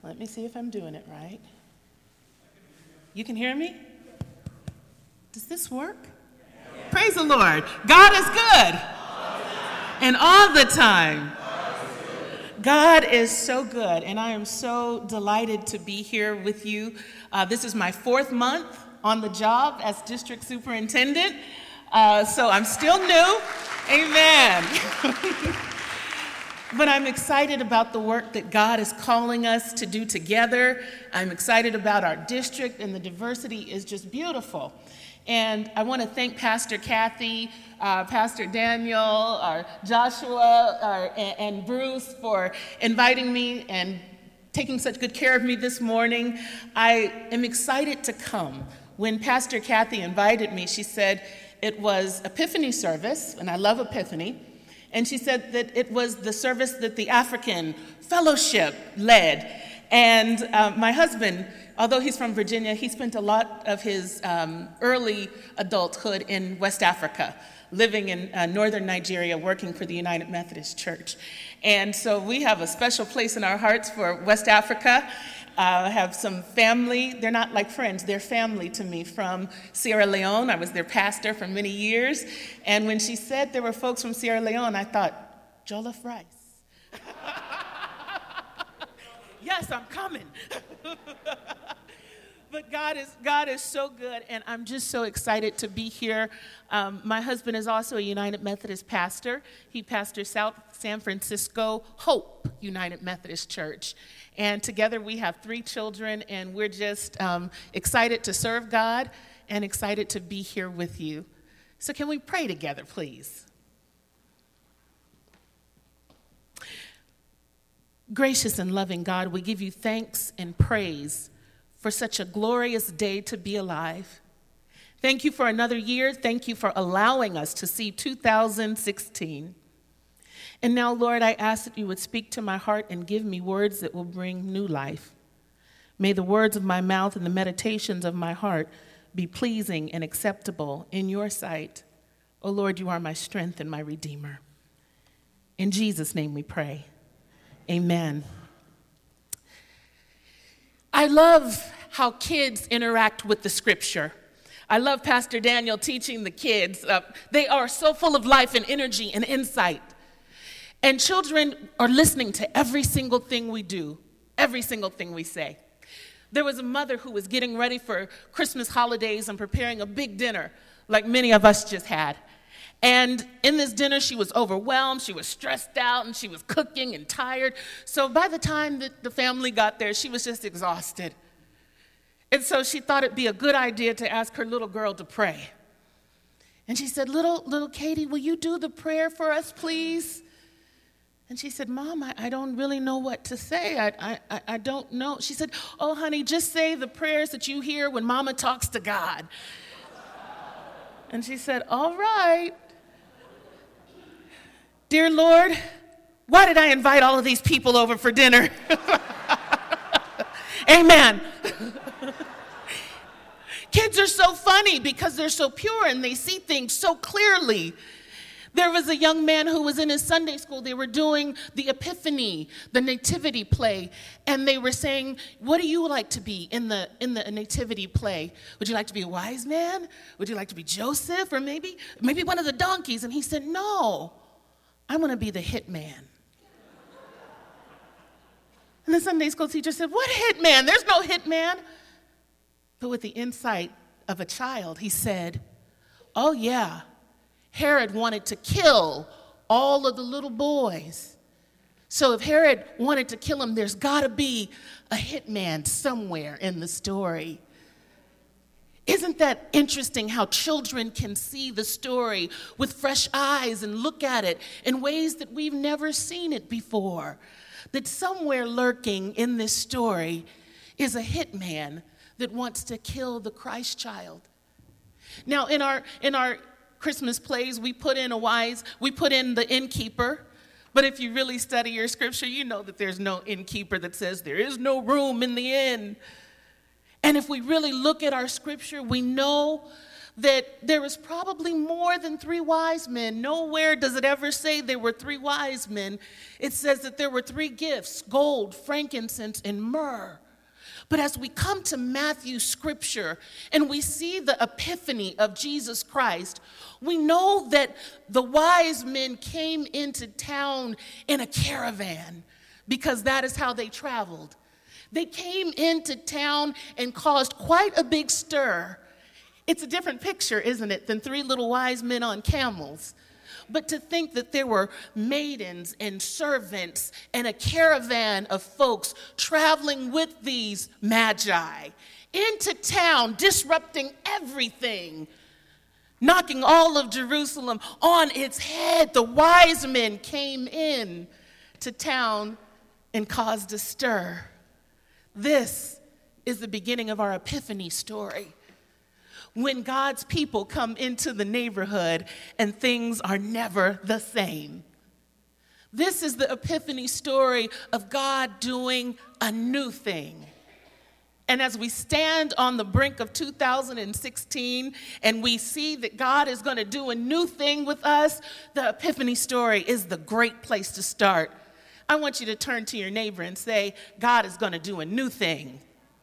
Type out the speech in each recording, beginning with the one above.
Let me see if I'm doing it right. You can hear me? Does this work? Praise the Lord. God is good. And all the time. God is so good, and I am so delighted to be here with you. This is my 4th month on the job as district superintendent, so I'm still new. Amen. But I'm excited about the work that God is calling us to do together. I'm excited about our district, and the diversity is just beautiful. And I want to thank Pastor Kathy, Pastor Daniel, Joshua, and Bruce for inviting me and taking such good care of me this morning. I am excited to come. When Pastor Kathy invited me, she said it was Epiphany service, and I love Epiphany. And she said that it was the service that the African Fellowship led. And my husband, although he's from Virginia, he spent a lot of his early adulthood in West Africa, living in northern Nigeria, working for the United Methodist Church. And so we have a special place in our hearts for West Africa. I have some family. They're not like friends. They're family to me from Sierra Leone. I was their pastor for many years. And when she said there were folks from Sierra Leone, I thought, jollof rice. Yes, I'm coming. But God is so good, and I'm just so excited to be here. My husband is also a United Methodist pastor. He pastors South San Francisco Hope United Methodist Church. And together we have 3 children, and we're just excited to serve God and excited to be here with you. So can we pray together, please? Gracious and loving God, we give you thanks and praise for such a glorious day to be alive. Thank you for another year. Thank you for allowing us to see 2016. And now, Lord, I ask that you would speak to my heart and give me words that will bring new life. May the words of my mouth and the meditations of my heart be pleasing and acceptable in your sight. O Lord, you are my strength and my Redeemer. In Jesus' name we pray. Amen. I love how kids interact with the scripture. I love Pastor Daniel teaching the kids. They are so full of life and energy and insight. And children are listening to every single thing we do, every single thing we say. There was a mother who was getting ready for Christmas holidays and preparing a big dinner, like many of us just had. And in this dinner, she was overwhelmed, she was stressed out, and she was cooking and tired. So by the time that the family got there, she was just exhausted. And so she thought it'd be a good idea to ask her little girl to pray. And she said, little Katie, will you do the prayer for us, please? And she said, Mom, I don't really know what to say. I don't know. She said, oh, honey, just say the prayers that you hear when Mama talks to God. And she said, all right. Dear Lord, why did I invite all of these people over for dinner? Amen. Kids are so funny because they're so pure and they see things so clearly. There was a young man who was in his Sunday school. They were doing the Epiphany, the nativity play, and they were saying, what do you like to be in the nativity play? Would you like to be a wise man? Would you like to be Joseph, or maybe one of the donkeys? And he said, no, I want to be the hitman. And the Sunday school teacher said, what hitman? There's no hitman. But with the insight of a child, he said, oh yeah, Herod wanted to kill all of the little boys. So if Herod wanted to kill him, there's got to be a hitman somewhere in the story. Isn't that interesting how children can see the story with fresh eyes and look at it in ways that we've never seen it before? That somewhere lurking in this story is a hitman that wants to kill the Christ child. Now, in our Christmas plays, we put in the innkeeper. But if you really study your scripture, you know that there's no innkeeper that says there is no room in the inn. And if we really look at our scripture, we know that there was probably more than 3 wise men. Nowhere does it ever say there were 3 wise men. It says that there were 3 gifts: gold, frankincense, and myrrh. But as we come to Matthew's scripture and we see the epiphany of Jesus Christ, we know that the wise men came into town in a caravan, because that is how they traveled. They came into town and caused quite a big stir. It's a different picture, isn't it, than 3 little wise men on camels. But to think that there were maidens and servants and a caravan of folks traveling with these magi into town, disrupting everything, knocking all of Jerusalem on its head. The wise men came in to town and caused a stir. This is the beginning of our Epiphany story, when God's people come into the neighborhood and things are never the same. This is the Epiphany story of God doing a new thing. And as we stand on the brink of 2016 and we see that God is going to do a new thing with us, the Epiphany story is the great place to start. I want you to turn to your neighbor and say, God is going to do a new thing.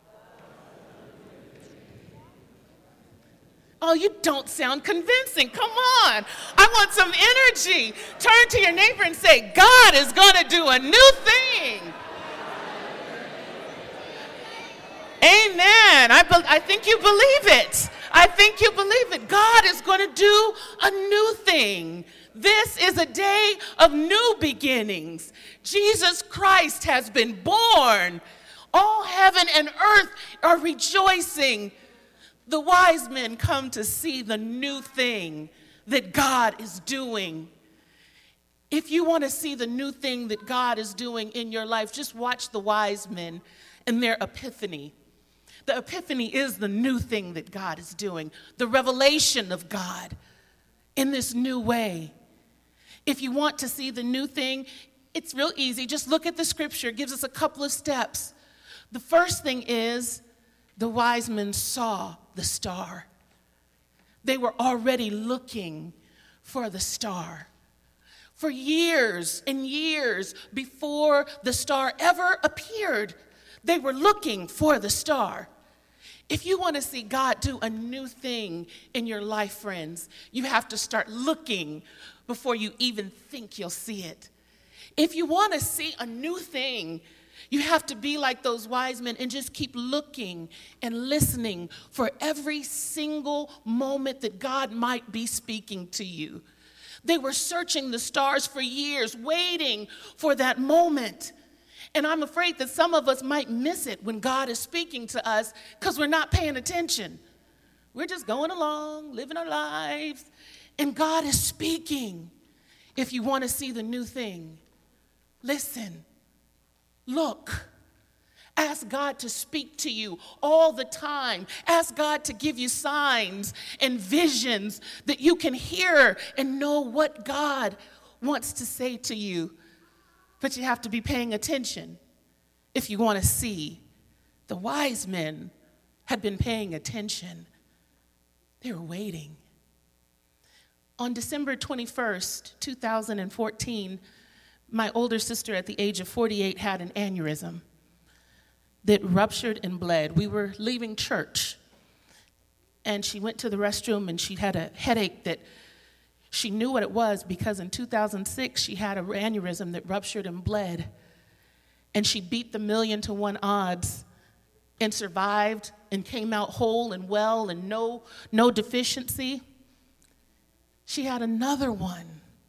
Oh, you don't sound convincing. Come on. I want some energy. Turn to your neighbor and say, God is going to do a new thing. Amen. I think you believe it. I think you believe it. God is going to do a new thing. This is a day of new beginnings. Jesus Christ has been born. All heaven and earth are rejoicing. The wise men come to see the new thing that God is doing. If you want to see the new thing that God is doing in your life, just watch the wise men and their epiphany. The epiphany is the new thing that God is doing, the revelation of God in this new way. If you want to see the new thing, it's real easy. Just look at the scripture. It gives us a couple of steps. The first thing is the wise men saw the star. They were already looking for the star. For years and years before the star ever appeared, they were looking for the star. If you want to see God do a new thing in your life, friends, you have to start looking before you even think you'll see it. If you want to see a new thing, you have to be like those wise men and just keep looking and listening for every single moment that God might be speaking to you. They were searching the stars for years, waiting for that moment. And I'm afraid that some of us might miss it when God is speaking to us because we're not paying attention. We're just going along, living our lives, and God is speaking. If you want to see the new thing, listen. Look, ask God to speak to you all the time. Ask God to give you signs and visions that you can hear and know what God wants to say to you. But you have to be paying attention if you want to see. The wise men had been paying attention. They were waiting. On December 21st, 2014, my older sister at the age of 48 had an aneurysm that ruptured and bled. We were leaving church, and she went to the restroom, and she had a headache that she knew what it was because in 2006, she had an aneurysm that ruptured and bled, and she beat the 1,000,000-to-1 odds and survived and came out whole and well and no deficiency. She had another one.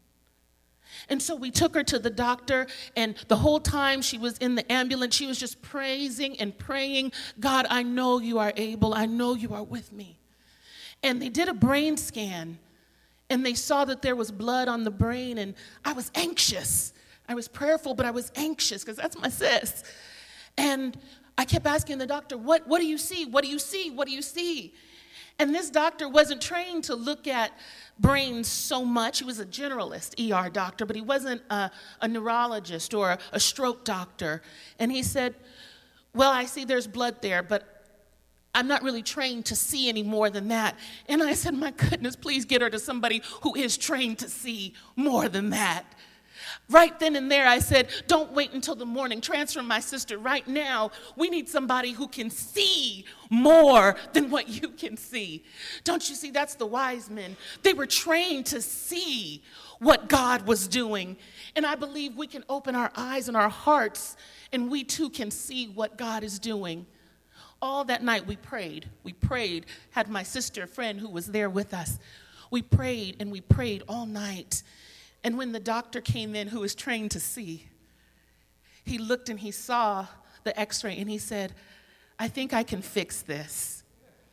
And so we took her to the doctor, and the whole time she was in the ambulance, she was just praising and praying, God, I know you are able. I know you are with me. And they did a brain scan, and they saw that there was blood on the brain, and I was anxious. I was prayerful, but I was anxious because that's my sis. And I kept asking the doctor, what do you see? What do you see? What do you see? And this doctor wasn't trained to look at brains so much. He was a generalist ER doctor, but he wasn't a neurologist or a stroke doctor. And he said, well, I see there's blood there, but I'm not really trained to see any more than that. And I said, my goodness, please get her to somebody who is trained to see more than that. Right then and there, I said, don't wait until the morning. Transfer my sister right now. We need somebody who can see more than what you can see. Don't you see? That's the wise men. They were trained to see what God was doing. And I believe we can open our eyes and our hearts, and we too can see what God is doing. All that night we prayed. We prayed, had my sister, a friend who was there with us. We prayed and we prayed all night. And when the doctor came in, who was trained to see, he looked and he saw the x-ray and he said, I think I can fix this.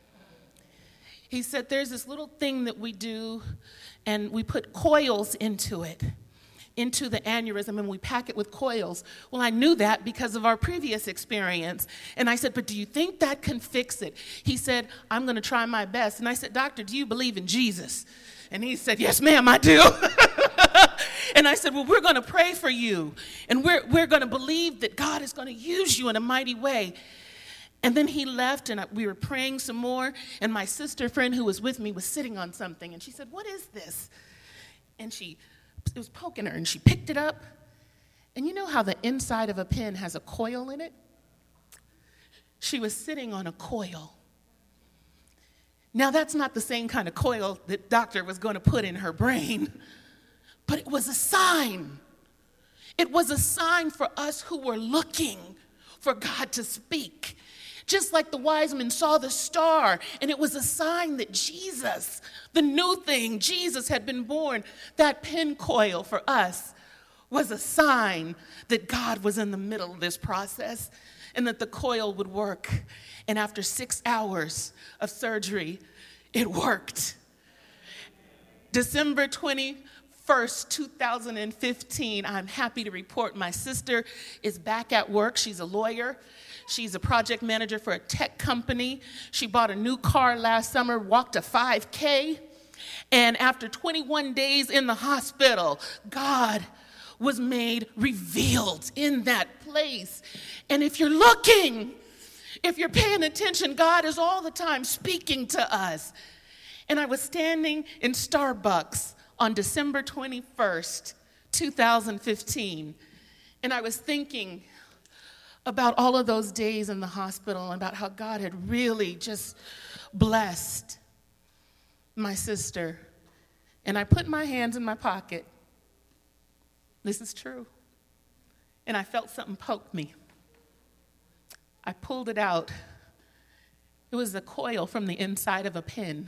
He said, there's this little thing that we do, and we put coils into it, into the aneurysm, and we pack it with coils. Well, I knew that because of our previous experience. And I said, but do you think that can fix it? He said, I'm going to try my best. And I said, doctor, do you believe in Jesus? And he said, yes, ma'am, I do. And I said, well, we're going to pray for you. And we're going to believe that God is going to use you in a mighty way. And then he left, and we were praying some more. And my sister friend who was with me was sitting on something. And she said, what is this? And it was poking her, and she picked it up. And you know how the inside of a pin has a coil in it? She was sitting on a coil. Now, that's not the same kind of coil that doctor was going to put in her brain, but it was a sign. It was a sign for us who were looking for God to speak. Just like the wise men saw the star, and it was a sign that Jesus, the new thing, Jesus had been born. That pin coil for us was a sign that God was in the middle of this process and that the coil would work. And after 6 hours of surgery, it worked. December 21st, 2015, I'm happy to report my sister is back at work. She's a lawyer. She's a project manager for a tech company. She bought a new car last summer, walked a 5K. And after 21 days in the hospital, God was made revealed in that place. And if you're looking, if you're paying attention, God is all the time speaking to us. And I was standing in Starbucks on December 21st, 2015, and I was thinking about all of those days in the hospital and about how God had really just blessed my sister. And I put my hands in my pocket. This is true. And I felt something poke me. I pulled it out. It was the coil from the inside of a pin.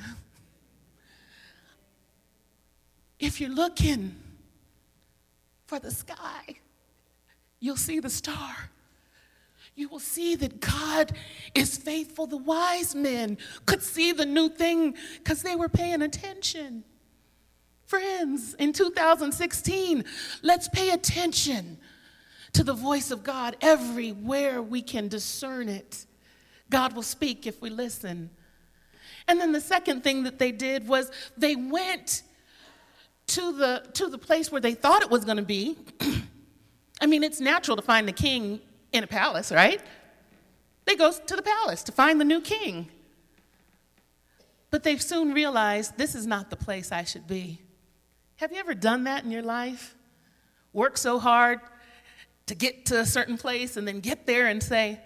If you're looking for the sky, you'll see the star. You will see that God is faithful. The wise men could see the new thing because they were paying attention. Friends, in 2016, let's pay attention to the voice of God everywhere we can discern it. God will speak if we listen. And then the second thing that they did was they went to the place where they thought it was going to be. I mean, it's natural to find the king in a palace, right? They go to the palace to find the new king. But they soon realized this is not the place I should be. Have you ever done that in your life? Work so hard to get to a certain place and then get there and say,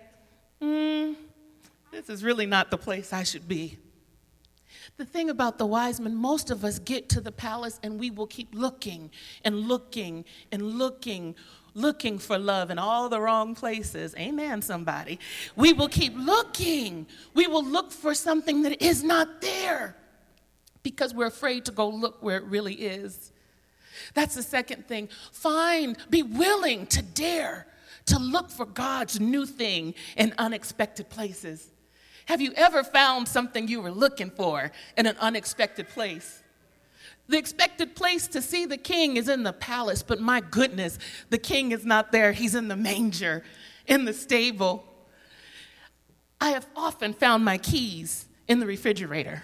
this is really not the place I should be. The thing about the wise men, most of us get to the palace and we will keep looking and looking and looking for love in all the wrong places. Amen, somebody. We will keep looking. We will look for something that is not there because we're afraid to go look where it really is. That's the second thing. Be willing to dare to look for God's new thing in unexpected places. Have you ever found something you were looking for in an unexpected place? The expected place to see the king is in the palace, but my goodness, the king is not there. He's in the manger, in the stable. I have often found my keys in the refrigerator.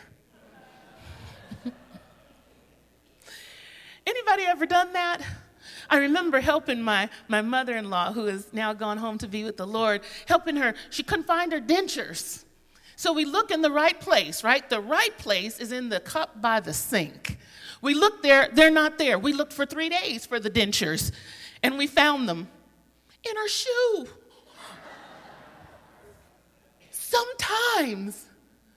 Anybody ever done that? I remember helping my mother-in-law, who has now gone home to be with the Lord, helping her. She couldn't find her dentures. So we look in the right place, right? The right place is in the cup by the sink. We look there, they're not there. We looked for 3 days for the dentures, and we found them in her shoe. Sometimes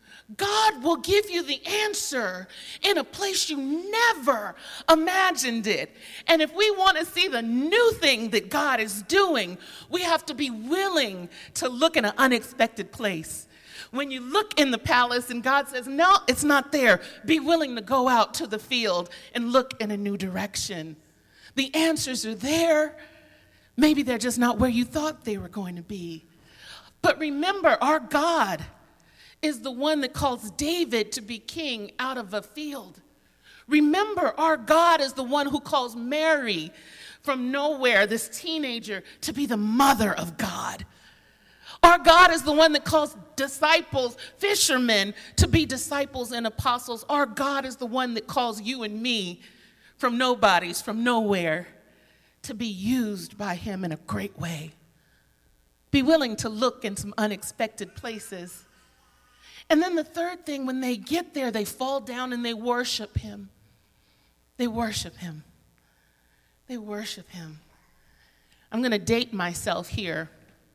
God will give you the answer in a place you never imagined it. And if we want to see the new thing that God is doing, we have to be willing to look in an unexpected place. When you look in the palace and God says, no, it's not there, be willing to go out to the field and look in a new direction. The answers are there. Maybe they're just not where you thought they were going to be. But remember, our God is the one that calls David to be king out of a field. Remember, our God is the one who calls Mary from nowhere, this teenager, to be the mother of God. Our God is the one that calls disciples, fishermen, to be disciples and apostles. Our God is the one that calls you and me from nobodies, from nowhere, to be used by him in a great way. Be willing to look in some unexpected places. And then the third thing, when they get there, they fall down and they worship him. They worship him. They worship him. I'm going to date myself here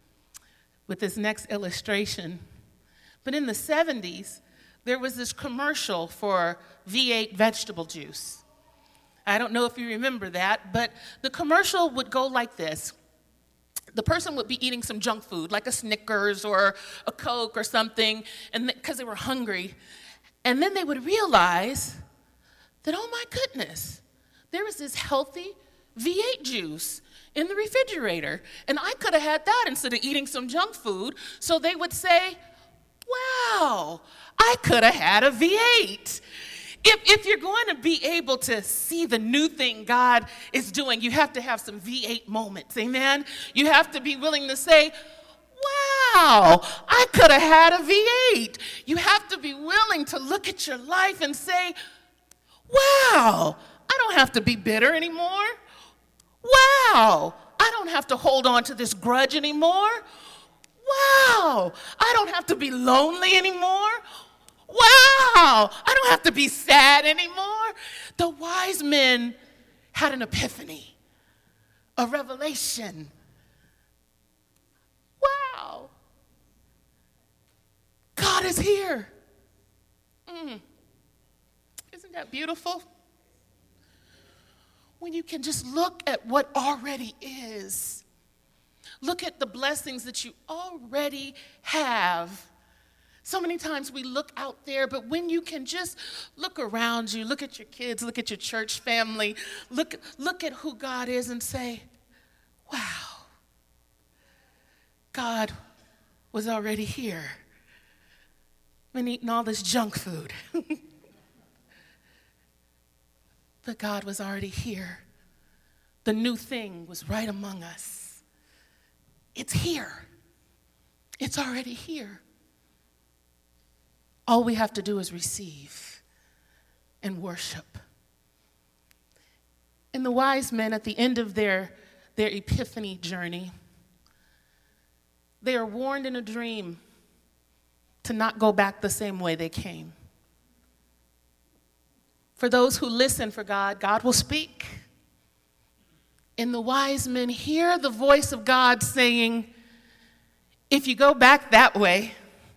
with this next illustration. But in the 70s, there was this commercial for V8 vegetable juice. I don't know if you remember that, but the commercial would go like this. The person would be eating some junk food, like a Snickers or a Coke or something, and because they were hungry. And then they would realize that, oh my goodness, there was this healthy V8 juice in the refrigerator, and I could have had that instead of eating some junk food. So they would say, wow, I could have had a V8. If you're going to be able to see the new thing God is doing, you have to have some V8 moments, amen? You have to be willing to say, wow, I could have had a V8. You have to be willing to look at your life and say, wow, I don't have to be bitter anymore. Wow, I don't have to hold on to this grudge anymore. Wow, I don't have to be lonely anymore. Wow, I don't have to be sad anymore. The wise men had an epiphany, a revelation. Wow, God is here. Isn't that beautiful? When you can just look at what already is. Look at the blessings that you already have. So many times we look out there, but when you can just look around you, look at your kids, look at your church family, look at who God is and say, wow, God was already here. Been eating all this junk food. But God was already here. The new thing was right among us. It's here. It's already here. All we have to do is receive and worship. And the wise men, at the end of their epiphany journey, they are warned in a dream to not go back the same way they came. For those who listen for God, God will speak. And the wise men hear the voice of God saying, if you go back that way,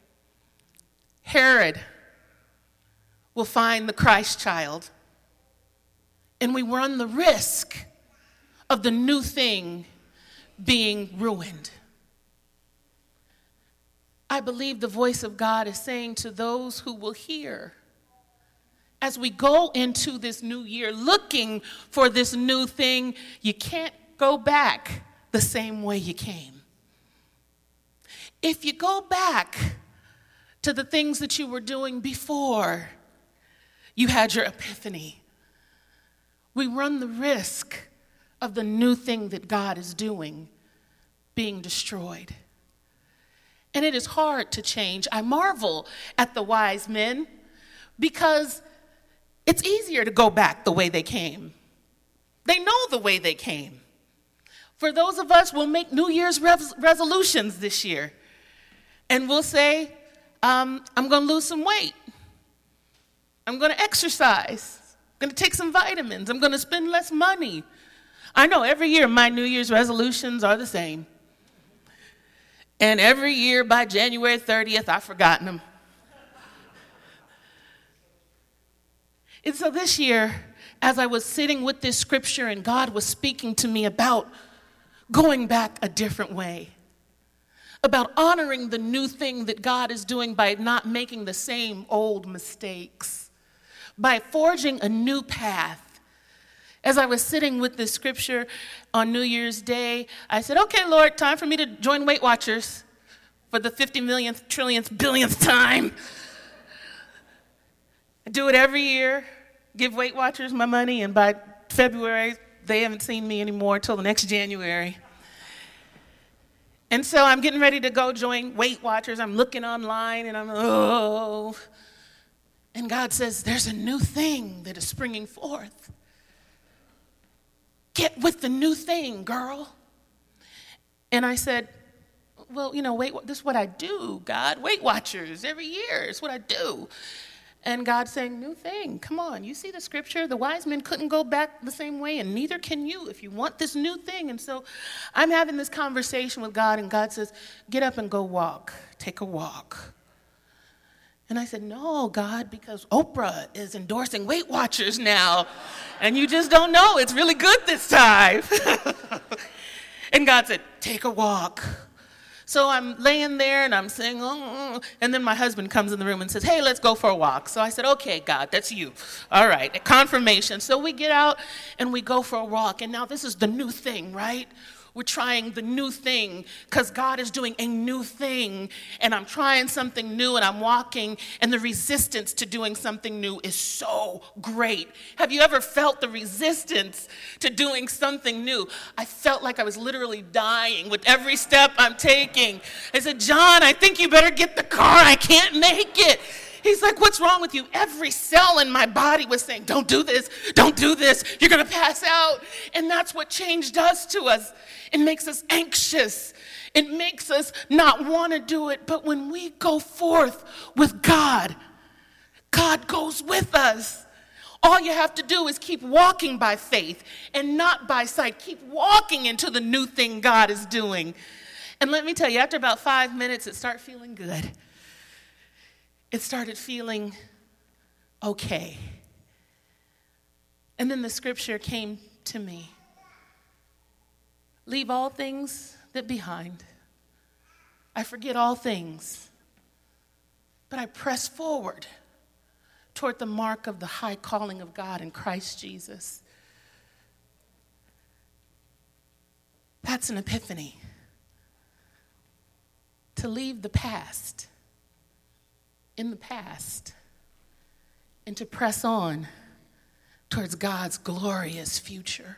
Herod will find the Christ child, and we run the risk of the new thing being ruined. I believe the voice of God is saying to those who will hear, as we go into this new year looking for this new thing, you can't go back the same way you came. If you go back to the things that you were doing before you had your epiphany, we run the risk of the new thing that God is doing being destroyed. And it is hard to change. I marvel at the wise men because it's easier to go back the way they came. They know the way they came. For those of us, we'll make New Year's resolutions this year. And we'll say, I'm going to lose some weight. I'm going to exercise. I'm going to take some vitamins. I'm going to spend less money. I know every year my New Year's resolutions are the same. And every year by January 30th, I've forgotten them. And so this year, as I was sitting with this scripture and God was speaking to me about going back a different way, about honoring the new thing that God is doing by not making the same old mistakes, by forging a new path. As I was sitting with this scripture on New Year's Day, I said, okay, Lord, time for me to join Weight Watchers for the 50 millionth, trillionth, billionth time. I do it every year, give Weight Watchers my money, and by February, they haven't seen me anymore until the next January. And so I'm getting ready to go join Weight Watchers. I'm looking online, and and God says, there's a new thing that is springing forth. Get with the new thing, girl. And I said, well, this is what I do, God. Weight Watchers, every year is what I do. And God's saying, new thing, come on. You see the scripture? The wise men couldn't go back the same way, and neither can you if you want this new thing. And so I'm having this conversation with God, and God says, get up and go walk. Take a walk. And I said, no, God, because Oprah is endorsing Weight Watchers now. And you just don't know. It's really good this time. And God said, take a walk. So I'm laying there and I'm saying, and then my husband comes in the room and says, hey, let's go for a walk. So I said, okay, God, that's you. All right, confirmation. So we get out and we go for a walk. And now this is the new thing, right? We're trying the new thing because God is doing a new thing, and I'm trying something new, and I'm walking, and the resistance to doing something new is so great. Have you ever felt the resistance to doing something new? I felt like I was literally dying with every step I'm taking. I said, John, I think you better get the car. I can't make it. He's like, what's wrong with you? Every cell in my body was saying, don't do this, you're going to pass out. And that's what change does to us. It makes us anxious. It makes us not want to do it. But when we go forth with God, God goes with us. All you have to do is keep walking by faith and not by sight. Keep walking into the new thing God is doing. And let me tell you, after about 5 minutes, it started feeling good. It started feeling okay. And then the scripture came to me. Leave all things that behind. I forget all things, but I press forward toward the mark of the high calling of God in Christ Jesus. That's an epiphany. To leave the past in the past and to press on towards God's glorious future.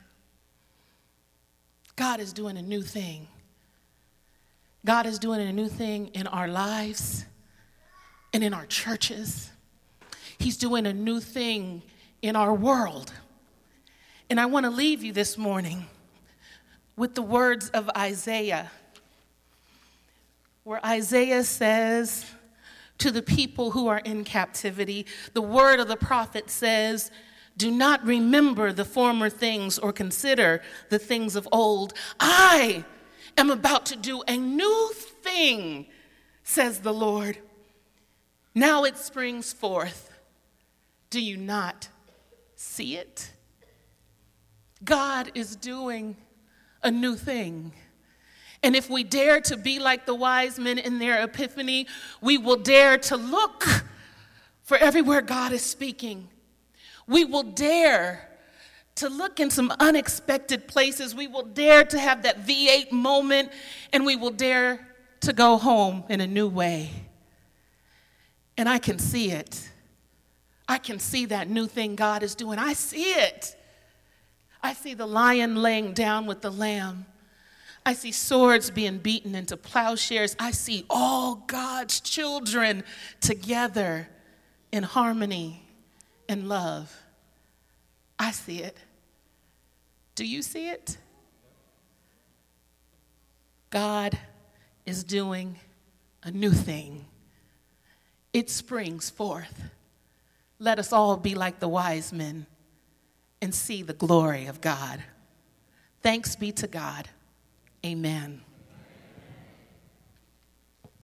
God is doing a new thing. God is doing a new thing in our lives and in our churches. He's doing a new thing in our world. And I want to leave you this morning with the words of Isaiah, where Isaiah says to the people who are in captivity, the word of the prophet says, do not remember the former things or consider the things of old. I am about to do a new thing, says the Lord. Now it springs forth. Do you not see it? God is doing a new thing. And if we dare to be like the wise men in their epiphany, we will dare to look for everywhere God is speaking. We will dare to look in some unexpected places. We will dare to have that V8 moment, and we will dare to go home in a new way. And I can see it. I can see that new thing God is doing. I see it. I see the lion laying down with the lamb. I see swords being beaten into plowshares. I see all God's children together in harmony and love. I see it. Do you see it? God is doing a new thing. it springs forth. Let us all be like the wise men and see the glory of God. Thanks be to God. Amen.